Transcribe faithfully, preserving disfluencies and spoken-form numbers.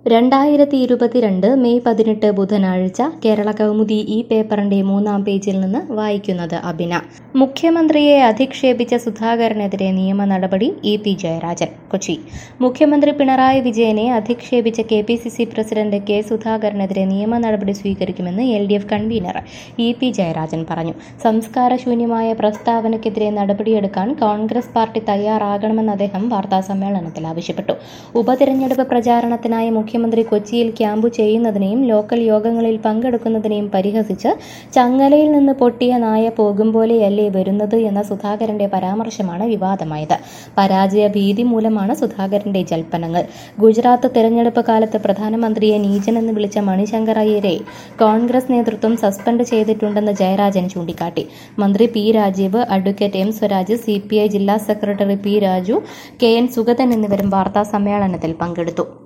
രണ്ടായിരത്തി ഇരുപത്തിരണ്ട് മെയ് പതിനെട്ട് ബുധനാഴ്ച കേരള കൗമുദി ഈ പേപ്പറിന്റെ മൂന്നാം പേജിൽ നിന്ന് വായിക്കുന്നത് അബിന. മുഖ്യമന്ത്രിയെ അധിക്ഷേപിച്ച സുധാകരനെതിരെ നിയമ നടപടി ഇ പി ജയരാജൻ. കൊച്ചി. മുഖ്യമന്ത്രി പിണറായി വിജയനെ അധിക്ഷേപിച്ച K P C C president K സുധാകരനെതിരെ നിയമ നടപടി സ്വീകരിക്കുമെന്ന് L D F convener E P Jayarajan പറഞ്ഞു. സംസ്കാരശൂന്യമായ പ്രസ്താവനയ്ക്കെതിരെ നടപടിയെടുക്കാൻ കോൺഗ്രസ് പാർട്ടി തയ്യാറാകണമെന്ന് അദ്ദേഹം വാർത്താസമ്മേളനത്തിൽ ആവശ്യപ്പെട്ടു. ഉപതിരഞ്ഞെടുപ്പ് പ്രചാരണത്തിനായി മുഖ്യമന്ത്രി കൊച്ചിയിൽ ക്യാമ്പു ചെയ്യുന്നതിനെയും ലോക്കൽ യോഗങ്ങളിൽ പങ്കെടുക്കുന്നതിനെയും പരിഹസിച്ച് ചങ്ങലയിൽ നിന്ന് പൊട്ടിയ നായ പോകും പോലെയല്ലേ വരുന്നത് എന്ന സുധാകരന്റെ പരാമർശമാണ് വിവാദമായത്. പരാജയ ഭീതി മൂലമാണ് സുധാകരന്റെ ജൽപ്പനങ്ങൾ. ഗുജറാത്ത് തെരഞ്ഞെടുപ്പ് കാലത്ത് പ്രധാനമന്ത്രിയെ നീചനെന്ന് വിളിച്ച മണിശങ്കർ അയ്യരെ കോൺഗ്രസ് നേതൃത്വം സസ്പെൻഡ് ചെയ്തിട്ടുണ്ടെന്ന് ജയരാജൻ ചൂണ്ടിക്കാട്ടി. മന്ത്രി P Rajeev, advocate M Swaraj, C P I ജില്ലാ secretary P Raju, K N Sugathan എന്നിവരും വാർത്താ സമ്മേളനത്തിൽ പങ്കെടുത്തു.